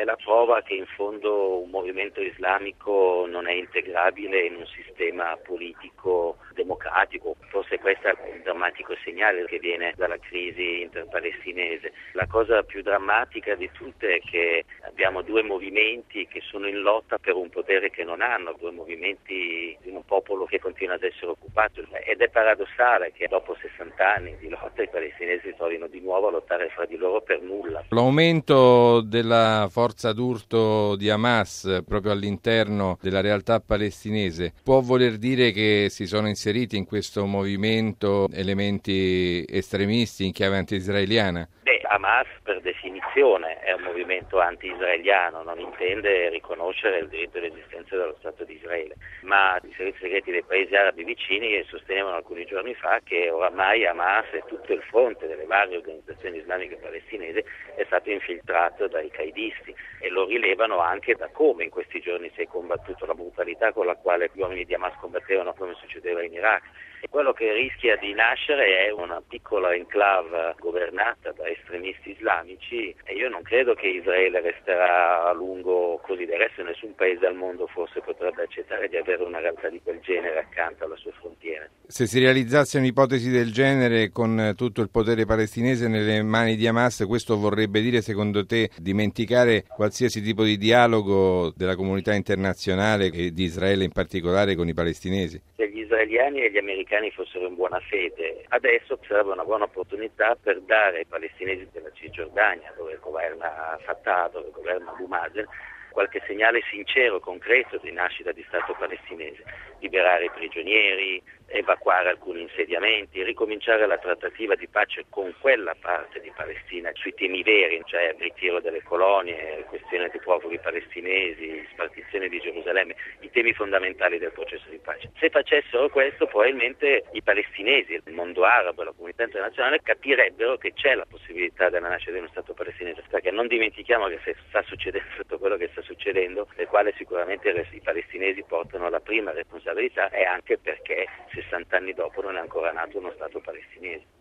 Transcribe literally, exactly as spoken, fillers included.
è la prova che in fondo un movimento islamico non è integrabile in un sistema politico democratico. Forse questo è un drammatico segnale che viene dalla crisi interpalestinese. La cosa più drammatica di tutte è che abbiamo due movimenti che sono in lotta per un potere che non hanno, due movimenti di un popolo che continua ad essere occupato, ed è paradossale che dopo sessanta anni di lotta i palestinesi si trovino di nuovo a lottare fra di loro per nulla. L'aumento della forza d'urto di Hamas proprio all'interno della realtà palestinese può voler dire che si sono inseriti in questo movimento elementi estremisti in chiave anti-israeliana? Beh, Hamas per definizione è un movimento anti-israeliano, non intende riconoscere il diritto all'esistenza dello Stato di Israele, ma i servizi segreti dei paesi arabi vicini sostenevano alcuni giorni fa che oramai Hamas e tutto il fronte delle varie organizzazioni islamiche palestinesi è stato infiltrato dai qaidisti, e lo rilevano anche da come in questi giorni si è combattuto, la brutalità con la quale gli uomini di Hamas combattevano come succedeva in Iraq. E quello che rischia di nascere è una piccola enclave governata da estremisti islamici, e io non credo che Israele resterà a lungo così. Del resto nessun paese al mondo forse potrebbe accettare di avere una realtà di quel genere accanto alle sue frontiere. Se si realizzasse un'ipotesi del genere con tutto il potere palestinese nelle mani di Hamas, questo vorrebbe dire secondo te dimenticare qualsiasi tipo di dialogo della comunità internazionale e di Israele in particolare con i palestinesi? Se gli israeliani e gli americani fossero in buona fede, adesso sarebbe una buona opportunità per dare ai palestinesi della Cisgiordania, dove governa Fatah, dove governa Abu Mazen, qualche segnale sincero, concreto di nascita di Stato palestinese, liberare i prigionieri, evacuare alcuni insediamenti, ricominciare la trattativa di pace con quella parte di Palestina sui temi veri, cioè il ritiro delle colonie, questione dei profughi palestinesi, spartizione di Gerusalemme, i temi fondamentali del processo di pace. Se facessero questo, probabilmente i palestinesi, il mondo arabo e la comunità internazionale capirebbero che c'è la possibilità della nascita di uno Stato palestinese, perché non dimentichiamo che se sta succedendo tutto quello che sta succedendo, del quale sicuramente i palestinesi portano la prima responsabilità, è anche perché sessanta anni dopo non è ancora nato uno Stato palestinese.